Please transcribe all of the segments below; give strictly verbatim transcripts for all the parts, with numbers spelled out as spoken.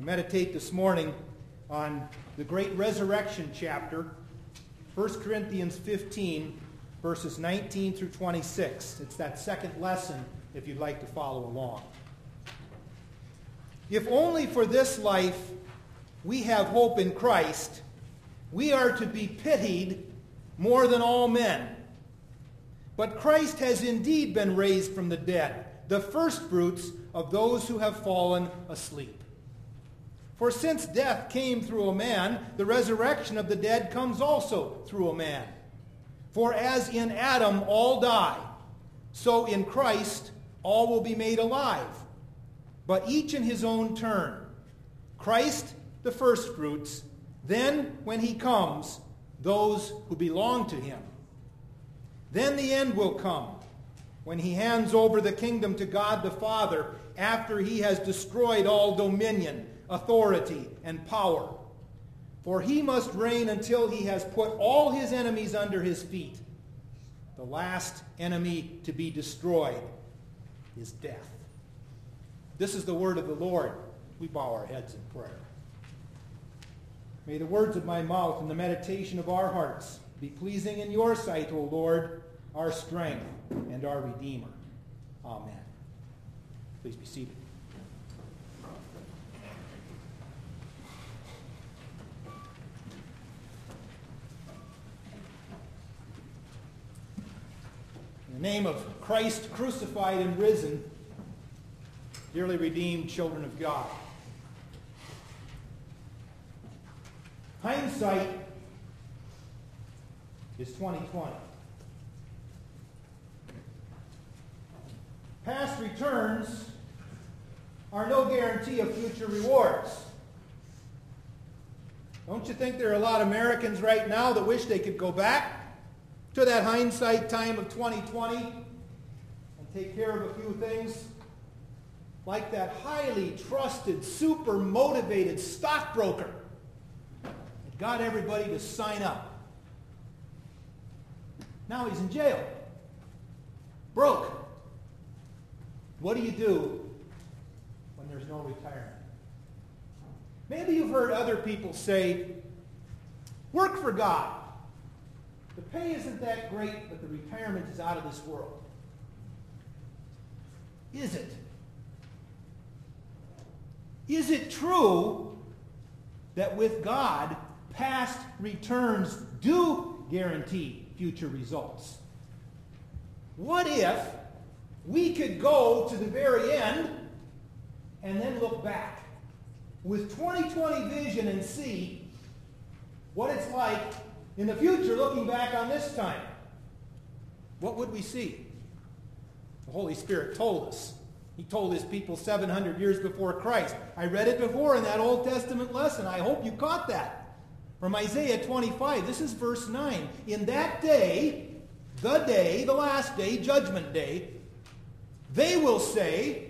We meditate this morning on the great resurrection chapter, First Corinthians fifteen, verses nineteen through twenty-six. It's that second lesson if you'd like to follow along. If only for this life we have hope in Christ, we are to be pitied more than all men. But Christ has indeed been raised from the dead, the firstfruits of those who have fallen asleep. For since death came through a man, the resurrection of the dead comes also through a man. For as in Adam all die, so in Christ all will be made alive, but each in his own turn. Christ the firstfruits, then when he comes, those who belong to him. Then the end will come, when he hands over the kingdom to God the Father, after he has destroyed all dominion, authority, and power. For he must reign until he has put all his enemies under his feet. The last enemy to be destroyed is death. This is the word of the Lord. We bow our heads in prayer. May the words of my mouth and the meditation of our hearts be pleasing in your sight, O Lord, our strength and our Redeemer. Amen. Please be seated. In the name of Christ crucified and risen, dearly redeemed children of God, hindsight is twenty twenty. Past returns are no guarantee of future rewards. Don't you think there are a lot of Americans right now that wish they could go back to that hindsight time of twenty twenty and take care of a few things? Like that highly trusted, super motivated stockbroker that got everybody to sign up. Now he's in jail. Broke. What do you do when there's no retirement? Maybe you've heard other people say, work for God. The pay isn't that great, but the retirement is out of this world. Is it? Is it true that with God, past returns do guarantee future results? What if we could go to the very end and then look back with twenty twenty vision and see what it's like in the future looking back on this time? What would we see? The Holy Spirit told us. He told his people seven hundred years before Christ. I read it before in that Old Testament lesson. I hope you caught that. From Isaiah twenty-five, this is verse nine. In that day, the day, the last day, judgment day, they will say,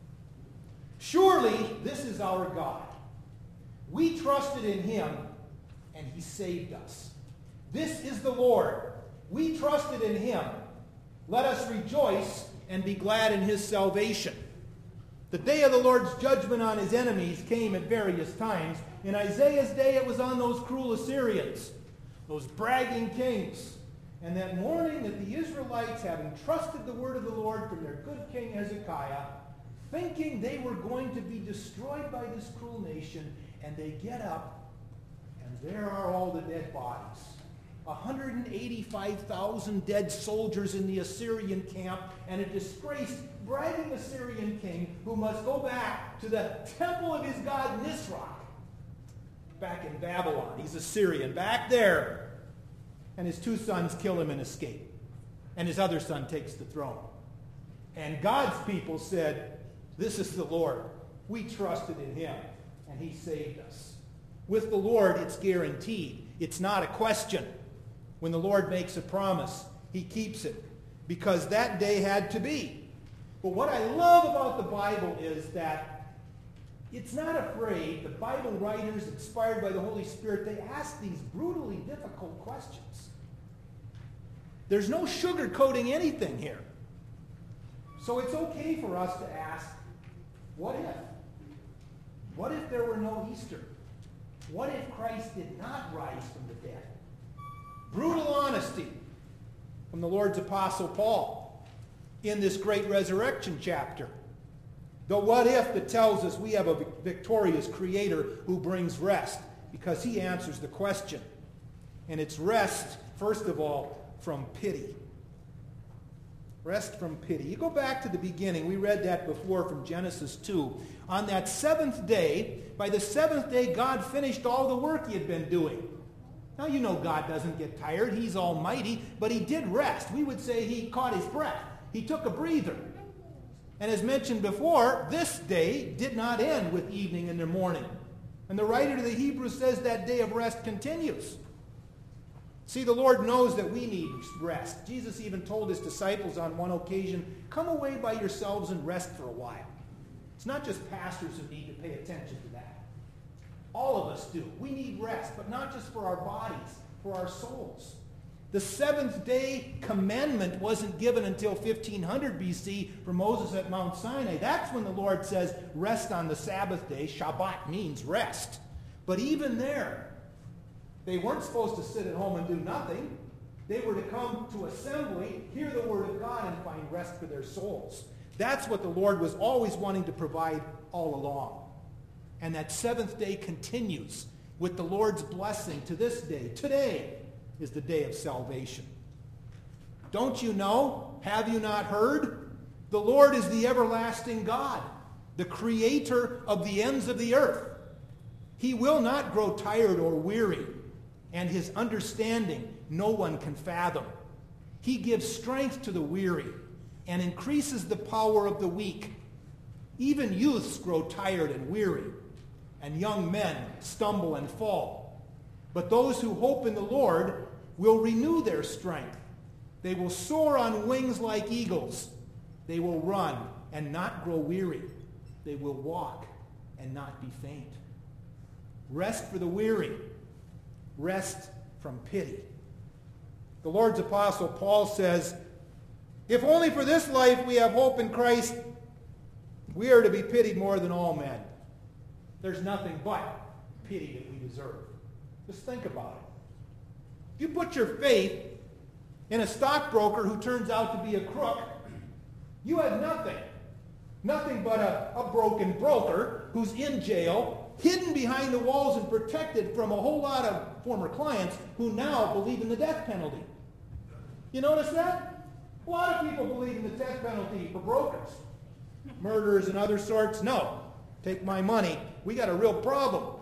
surely this is our God. We trusted in him, and he saved us. This is the Lord. We trusted in him. Let us rejoice and be glad in his salvation. The day of the Lord's judgment on his enemies came at various times. In Isaiah's day, it was on those cruel Assyrians, those bragging kings. And that morning that the Israelites, having trusted the word of the Lord from their good king Hezekiah, thinking they were going to be destroyed by this cruel nation, and they get up, and there are all the dead bodies. one hundred eighty-five thousand dead soldiers in the Assyrian camp, and a disgraced, bragging Assyrian king who must go back to the temple of his god Nisroch, back in Babylon. He's Assyrian, back there. And his two sons kill him and escape. And his other son takes the throne. And God's people said, this is the Lord. We trusted in him, and he saved us. With the Lord, it's guaranteed. It's not a question. When the Lord makes a promise, he keeps it, because that day had to be. But what I love about the Bible is that it's not afraid. The Bible writers, inspired by the Holy Spirit, they ask these brutally difficult questions. There's no sugarcoating anything here. So it's okay for us to ask, what if? What if there were no Easter? What if Christ did not rise from the dead? Brutal honesty from the Lord's Apostle Paul in this great resurrection chapter. The what if that tells us we have a victorious Creator who brings rest, because he answers the question. And it's rest, first of all, from pity. Rest from pity. You go back to the beginning. We read that before from Genesis two. On that seventh day, by the seventh day, God finished all the work he had been doing. Now, you know God doesn't get tired. He's almighty, but he did rest. We would say he caught his breath. He took a breather. And as mentioned before, this day did not end with evening and the morning. And the writer to the Hebrews says that day of rest continues. See, the Lord knows that we need rest. Jesus even told his disciples on one occasion, come away by yourselves and rest for a while. It's not just pastors who need to pay attention to that. All of us do. We need rest, but not just for our bodies, for our souls. The seventh day commandment wasn't given until fifteen hundred B C for Moses at Mount Sinai. That's when the Lord says, rest on the Sabbath day. Shabbat means rest. But even there, they weren't supposed to sit at home and do nothing. They were to come to assembly, hear the word of God, and find rest for their souls. That's what the Lord was always wanting to provide all along. And that seventh day continues with the Lord's blessing to this day. Today is the day of salvation. Don't you know? Have you not heard? The Lord is the everlasting God, the creator of the ends of the earth. He will not grow tired or weary, and his understanding no one can fathom. He gives strength to the weary and increases the power of the weak. Even youths grow tired and weary, and young men stumble and fall. But those who hope in the Lord will renew their strength. They will soar on wings like eagles. They will run and not grow weary. They will walk and not be faint. Rest for the weary. Rest from pity. The Lord's Apostle Paul says, if only for this life we have hope in Christ, we are to be pitied more than all men. There's nothing but pity that we deserve. Just think about it. If you put your faith in a stockbroker who turns out to be a crook, you have nothing. Nothing but a, a broken broker who's in jail, hidden behind the walls and protected from a whole lot of former clients who now believe in the death penalty. You notice that? A lot of people believe in the death penalty for brokers. Murderers and other sorts, no. Take my money. We got a real problem.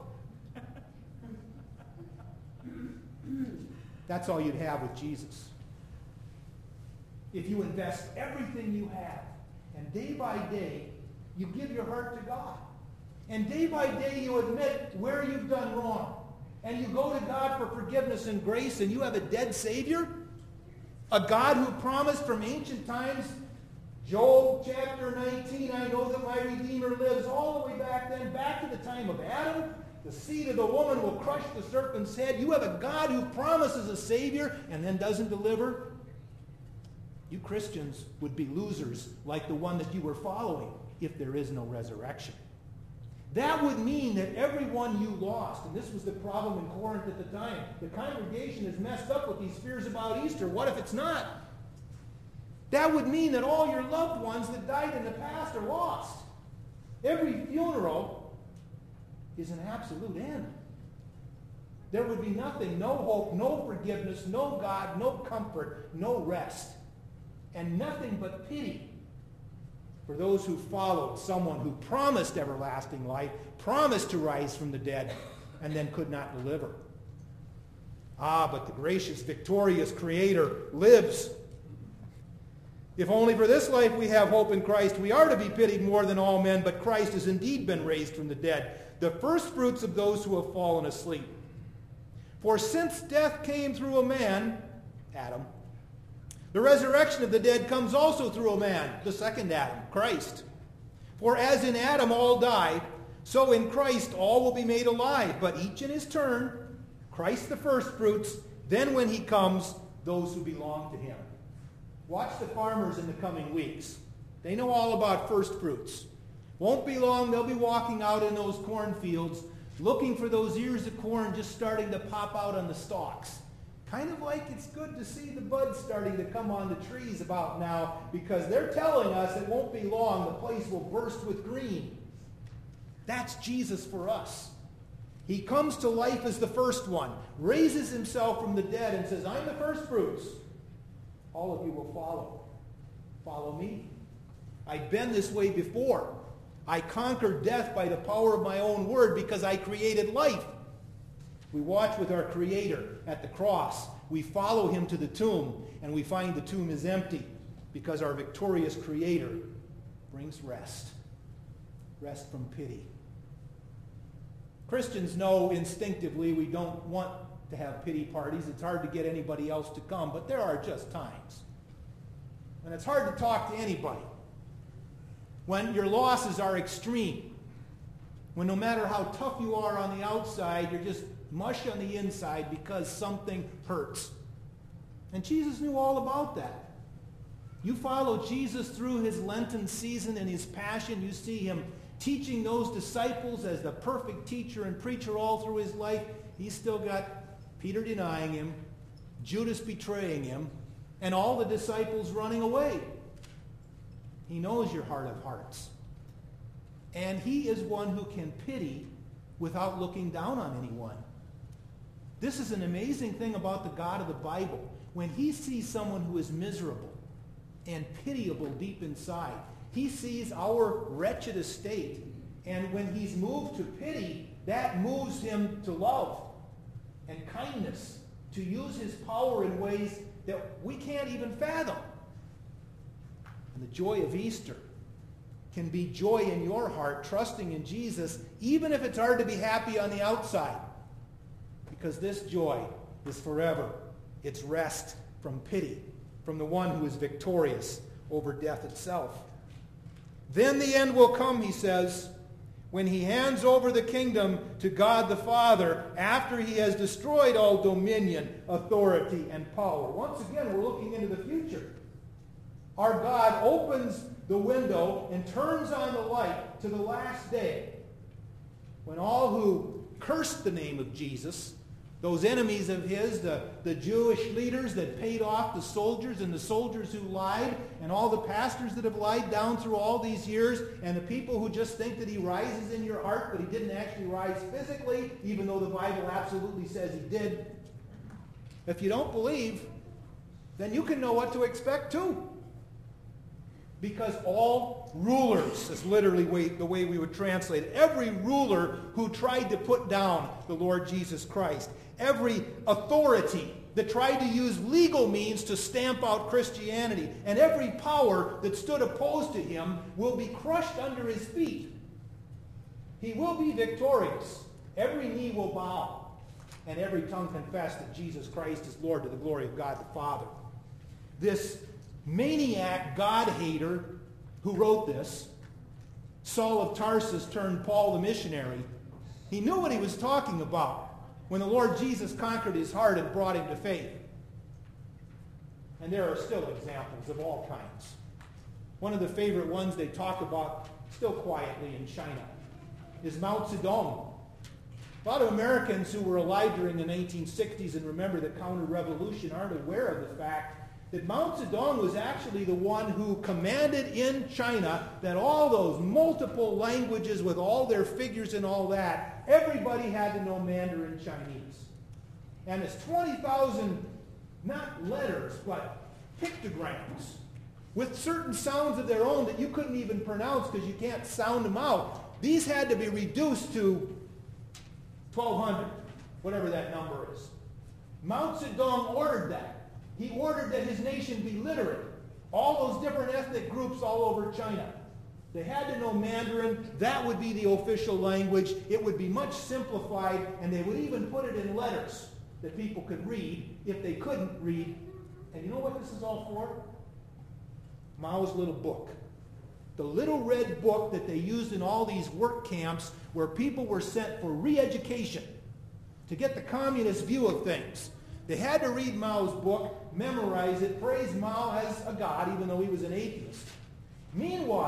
That's all you'd have with Jesus. If you invest everything you have, and day by day, you give your heart to God. And day by day, you admit where you've done wrong. And you go to God for forgiveness and grace, and you have a dead Savior? A God who promised from ancient times, Job chapter nineteen, I know that my Redeemer lives, all the way back then, back to the time of Adam. The seed of the woman will crush the serpent's head. You have a God who promises a Savior and then doesn't deliver. You Christians would be losers like the one that you were following if there is no resurrection. That would mean that everyone you lost, and this was the problem in Corinth at the time, the congregation is messed up with these fears about Easter. What if it's not? That would mean that all your loved ones that died in the past are lost. Every funeral is an absolute end. There would be nothing, no hope, no forgiveness, no God, no comfort, no rest, and nothing but pity for those who followed someone who promised everlasting life, promised to rise from the dead, and then could not deliver. Ah, but the gracious, victorious Creator lives. If only for this life we have hope in Christ, we are to be pitied more than all men, but Christ has indeed been raised from the dead, the first fruits of those who have fallen asleep. For since death came through a man, Adam, the resurrection of the dead comes also through a man, the second Adam, Christ. For as in Adam all die, so in Christ all will be made alive, but each in his turn, Christ the first fruits, then when he comes, those who belong to him. Watch the farmers in the coming weeks. They know all about first fruits. Won't be long, they'll be walking out in those cornfields, looking for those ears of corn just starting to pop out on the stalks. Kind of like it's good to see the buds starting to come on the trees about now, because they're telling us it won't be long, the place will burst with green. That's Jesus for us. He comes to life as the first one, raises himself from the dead and says, I'm the first fruits. All of you will follow. Follow me. I've been this way before. I conquered death by the power of my own word because I created life. We watch with our Creator at the cross. We follow him to the tomb, and we find the tomb is empty because our victorious Creator brings rest. Rest from pity. Christians know instinctively we don't want to have pity parties. It's hard to get anybody else to come, but there are just times. And it's hard to talk to anybody when your losses are extreme, when no matter how tough you are on the outside, you're just mush on the inside because something hurts. And Jesus knew all about that. You follow Jesus through his Lenten season and his passion. You see him teaching those disciples as the perfect teacher and preacher all through his life. He's still got Peter denying him, Judas betraying him, and all the disciples running away. He knows your heart of hearts. And he is one who can pity without looking down on anyone. This is an amazing thing about the God of the Bible. When he sees someone who is miserable and pitiable deep inside, he sees our wretched estate. And when he's moved to pity, that moves him to love and kindness, to use his power in ways that we can't even fathom. And the joy of Easter can be joy in your heart, trusting in Jesus, even if it's hard to be happy on the outside. Because this joy is forever. It's rest from pity, from the one who is victorious over death itself. Then the end will come, he says, when he hands over the kingdom to God the Father after he has destroyed all dominion, authority, and power. Once again, we're looking into the future. Our God opens the window and turns on the light to the last day, when all who cursed the name of Jesus, those enemies of his, the, the Jewish leaders that paid off the soldiers and the soldiers who lied, and all the pastors that have lied down through all these years, and the people who just think that he rises in your heart, but he didn't actually rise physically, even though the Bible absolutely says he did. If you don't believe, then you can know what to expect too. Because all rulers is literally way, the way we would translate it. Every ruler who tried to put down the Lord Jesus Christ, every authority that tried to use legal means to stamp out Christianity, and every power that stood opposed to him will be crushed under his feet. He will be victorious. Every knee will bow, and every tongue confess that Jesus Christ is Lord to the glory of God the Father. This maniac God-hater who wrote this, Saul of Tarsus turned Paul the missionary, he knew what he was talking about when the Lord Jesus conquered his heart and brought him to faith. And there are still examples of all kinds. One of the favorite ones they talk about still quietly in China is Mao Zedong. A lot of Americans who were alive during the nineteen sixties and remember the counter-revolution aren't aware of the fact that Mao Zedong was actually the one who commanded in China that all those multiple languages with all their figures and all that, everybody had to know Mandarin Chinese. And it's twenty thousand, not letters, but pictograms with certain sounds of their own that you couldn't even pronounce because you can't sound them out. These had to be reduced to twelve hundred, whatever that number is. Mao Zedong ordered that. He ordered that his nation be literate. All those different ethnic groups all over China. They had to know Mandarin. That would be the official language. It would be much simplified, and they would even put it in letters that people could read if they couldn't read. And you know what this is all for? Mao's little book. The little red book that they used in all these work camps where people were sent for re-education to get the communist view of things. They had to read Mao's book, memorize it, praise Mao as a god, even though he was an atheist. Meanwhile,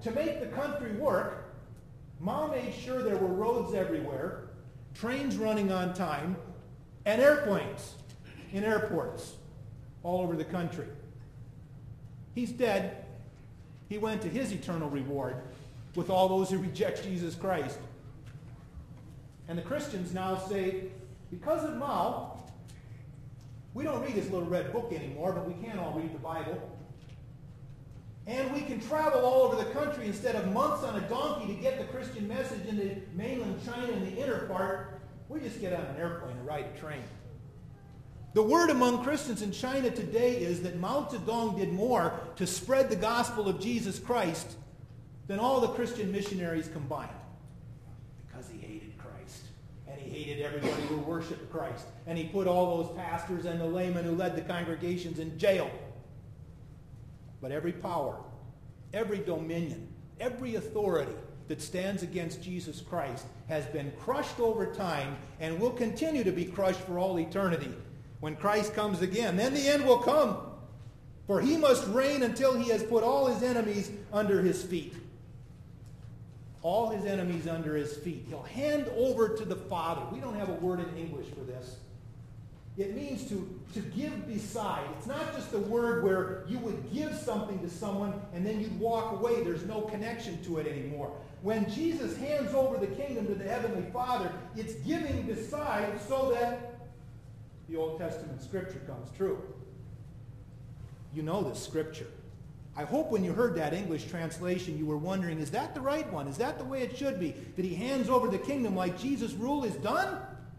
to make the country work, Mao made sure there were roads everywhere, trains running on time, and airplanes in airports all over the country. He's dead. He went to his eternal reward with all those who reject Jesus Christ. And the Christians now say, because of Mao, we don't read his little red book anymore, but we can all read the Bible. And we can travel all over the country instead of months on a donkey to get the Christian message into mainland China in the inner part. We just get on an airplane and ride a train. The word among Christians in China today is that Mao Zedong did more to spread the gospel of Jesus Christ than all the Christian missionaries combined. Because he hated Christ. And he hated everybody who worshiped Christ. And he put all those pastors and the laymen who led the congregations in jail. But every power, every dominion, every authority that stands against Jesus Christ has been crushed over time and will continue to be crushed for all eternity. When Christ comes again, then the end will come. For he must reign until he has put all his enemies under his feet. All his enemies under his feet. He'll hand over to the Father. We don't have a word in English for this. It means to, to give beside. It's not just a word where you would give something to someone and then you'd walk away. There's no connection to it anymore. When Jesus hands over the kingdom to the Heavenly Father, it's giving beside so that the Old Testament scripture comes true. You know this scripture. I hope when you heard that English translation you were wondering, is that the right one? Is that the way it should be? That he hands over the kingdom like Jesus' rule is done?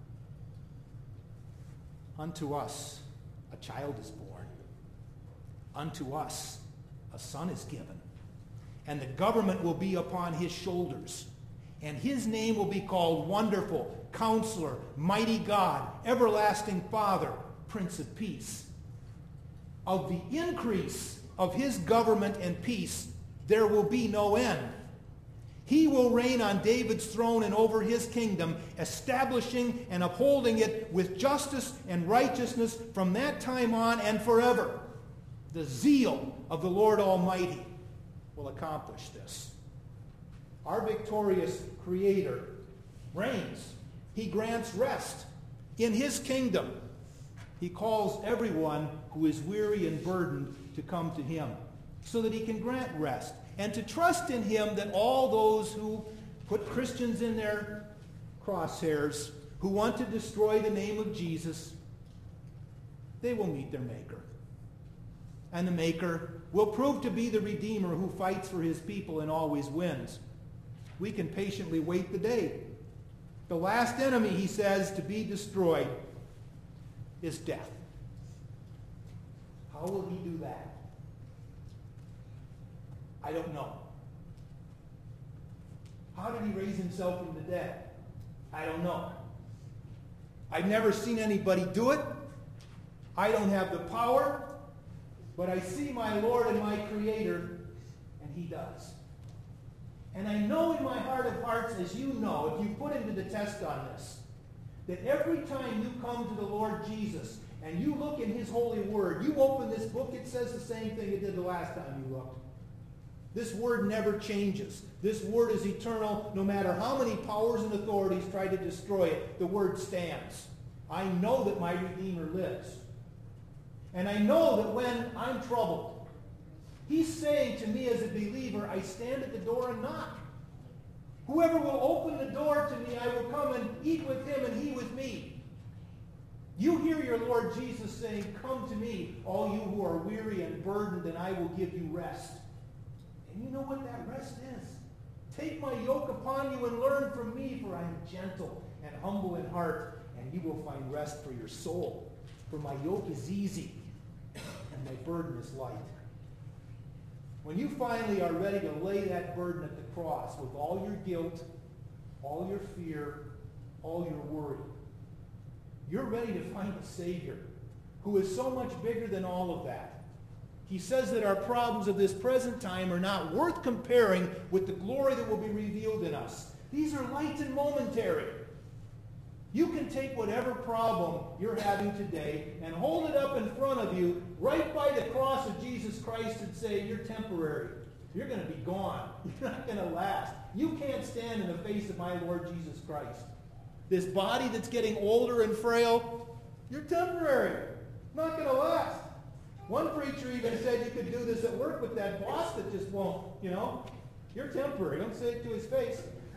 Unto us a child is born. Unto us a son is given. And the government will be upon his shoulders. And his name will be called Wonderful, Counselor, Mighty God, Everlasting Father, Prince of Peace. Of the increase of his government and peace, there will be no end. He will reign on David's throne and over his kingdom, establishing and upholding it with justice and righteousness from that time on and forever. The zeal of the Lord Almighty will accomplish this. Our victorious Creator reigns. He grants rest in his kingdom. He calls everyone who is weary and burdened to come to him so that he can grant rest and to trust in him that all those who put Christians in their crosshairs, who want to destroy the name of Jesus, they will meet their Maker. And the Maker will prove to be the Redeemer who fights for his people and always wins. We can patiently wait the day. The last enemy, he says, to be destroyed is death. How will he do that? I don't know. How did he raise himself from the dead? I don't know. I've never seen anybody do it. I don't have the power, but I see my Lord and my Creator, and he does. And I know in my heart of hearts, as you know, if you put him to the test on this, that every time you come to the Lord Jesus and you look in his holy word, you open this book, it says the same thing it did the last time you looked. This word never changes. This word is eternal. No matter how many powers and authorities try to destroy it, the word stands. I know that my Redeemer lives. And I know that when I'm troubled, he's saying to me as a believer, I stand at the door and knock. Whoever will open the door to me, I will come and eat with him and he with me. You hear your Lord Jesus saying, come to me, all you who are weary and burdened, and I will give you rest. And you know what that rest is? Take my yoke upon you and learn from me, for I am gentle and humble in heart, and you will find rest for your soul. For my yoke is easy, and my burden is light. When you finally are ready to lay that burden at the cross with all your guilt, all your fear, all your worry, you're ready to find a Savior who is so much bigger than all of that. He says that our problems of this present time are not worth comparing with the glory that will be revealed in us. These are light and momentary. You can take whatever problem you're having today and hold it up in front of you right by the cross of Jesus Christ and say, you're temporary. You're going to be gone. You're not going to last. You can't stand in the face of my Lord Jesus Christ. This body that's getting older and frail, you're temporary. Not going to last. One preacher even said you could do this at work with that boss that just won't, you know. You're temporary. Don't say it to his face.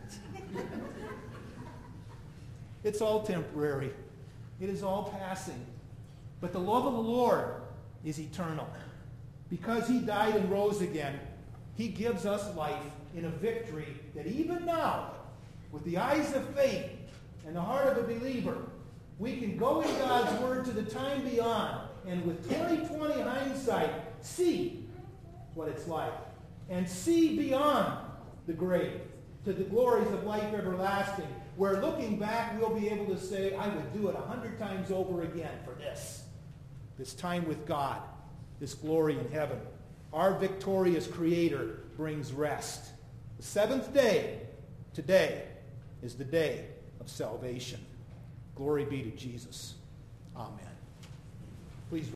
It's all temporary. It is all passing. But the love of the Lord is eternal. Because he died and rose again, he gives us life in a victory that even now, with the eyes of faith and the heart of a believer, we can go in God's word to the time beyond and with twenty twenty hindsight see what it's like and see beyond the grave to the glories of life everlasting, where looking back we'll be able to say, I would do it a hundred times over again for this. This time with God, this glory in heaven. Our victorious Creator brings rest. The seventh day, today, is the day of salvation. Glory be to Jesus. Amen. Please